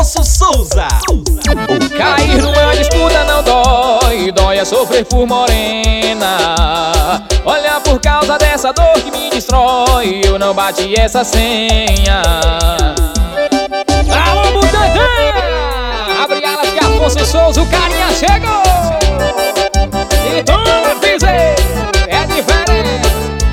Afonso Souza. Cair numa disputa não dói, dói é sofrer por morena. Olha, por causa dessa dor que me destrói, eu não bati essa senha. Alô, Butantan! Abre alas que Afonso Souza, o carinha chegou! E toma, piseiro, é diferente.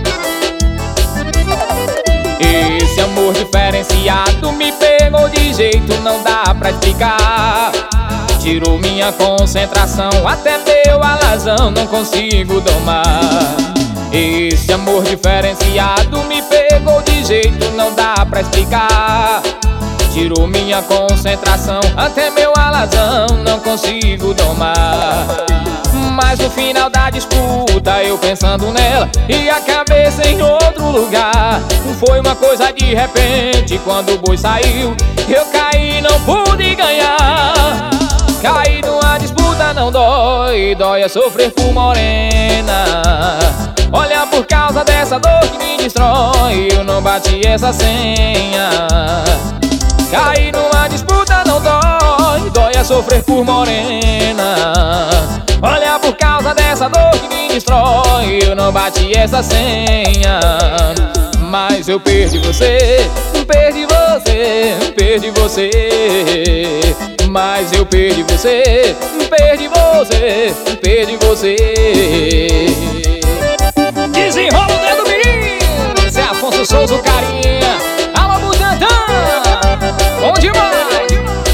Esse amor diferenciado me pegou de jeito, não dá pra explicar. Tirou minha concentração, até meu alazão não consigo domar. Esse amor diferenciado me pegou de jeito, não dá pra explicar. Tirou minha concentração, até meu alazão não consigo domar. Mas no final da disputa, eu pensando nela e a cabeça em outro lugar. Foi uma coisa de repente, quando o boi saiu, eu caí e não pude ganhar. Cair numa disputa não dói, dói é sofrer por morena. Olha, por causa dessa dor que me destrói, eu não bati essa senha. Cair numa disputa não dói, dói é sofrer por morena. Olha, por causa dessa dor que me destrói, eu não bati essa senha. Mas eu perdi você, perdi você, perdi você. Mas eu perdi você, perdi você, perdi você. Desenrola o dedo, menino! Esse é Afonso Souza, o carinha. Alô, Butantan! Bom demais!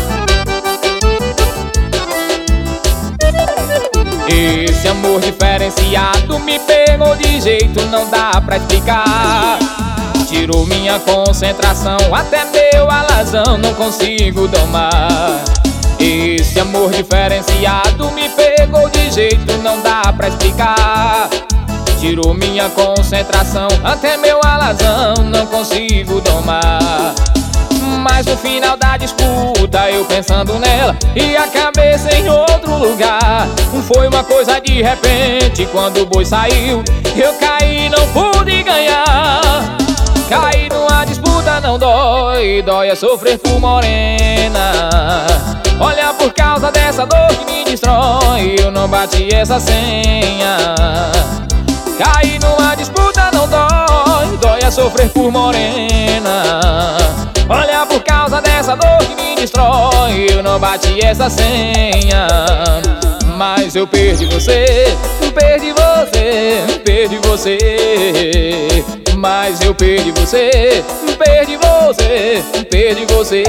Esse amor diferenciado me pegou de jeito, não dá pra explicar. Tirou minha concentração, até meu alazão não consigo domar. Esse amor diferenciado me pegou de jeito, não dá pra explicar. Tirou minha concentração, até meu alazão não consigo domar. Mas no final da disputa, eu pensando nela e a cabeça em outro lugar. Foi uma coisa de repente, quando o boi saiu, eu caí e não pude ganhar. Cair numa disputa não dói, dói é sofrer por morena. Olha, por causa dessa dor que me destrói, eu não bati essa senha. Cair numa disputa não dói, dói é sofrer por morena. Olha, por causa dessa dor que me destrói, eu não bati essa senha. Mas eu perdi você, perdi você, perdi você. Mas eu perdi você, perdi você, perdi você.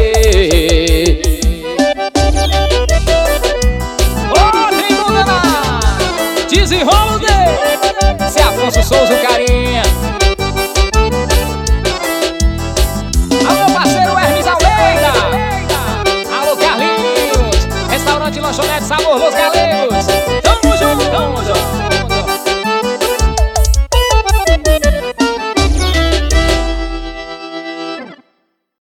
Ô, tem bunda lá! Desenrola o dedo! Se Afonso Souza, o carinha.